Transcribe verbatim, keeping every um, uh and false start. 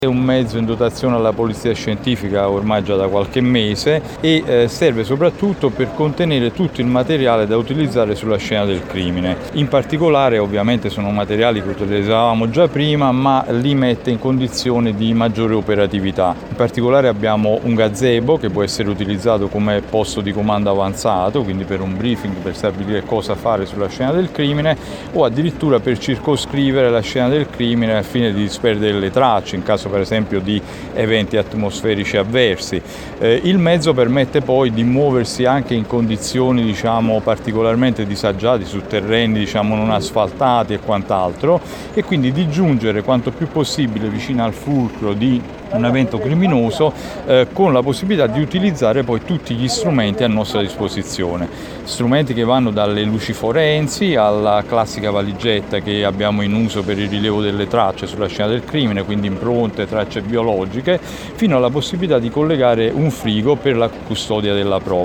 È un mezzo in dotazione alla polizia scientifica ormai già da qualche mese e eh, serve soprattutto per contenere tutto il materiale da utilizzare sulla scena del crimine. In particolare ovviamente sono materiali che utilizzavamo già prima, ma li mette in condizione di maggiore operatività. In particolare abbiamo un gazebo che può essere utilizzato come posto di comando avanzato, quindi per un briefing, per stabilire cosa fare sulla scena del crimine, o addirittura per circoscrivere la scena del crimine al fine di disperdere le tracce in caso per esempio di eventi atmosferici avversi. Eh, il mezzo permette poi di muoversi anche in condizioni diciamo particolarmente disagiate, su terreni diciamo non asfaltati e quant'altro, e quindi di giungere quanto più possibile vicino al fulcro di un evento criminoso eh, con la possibilità di utilizzare poi tutti gli strumenti a nostra disposizione, strumenti che vanno dalle luci forensi alla classica valigetta che abbiamo in uso per il rilievo delle tracce sulla scena del crimine, quindi impronte, tracce biologiche, fino alla possibilità di collegare un frigo per la custodia della prova.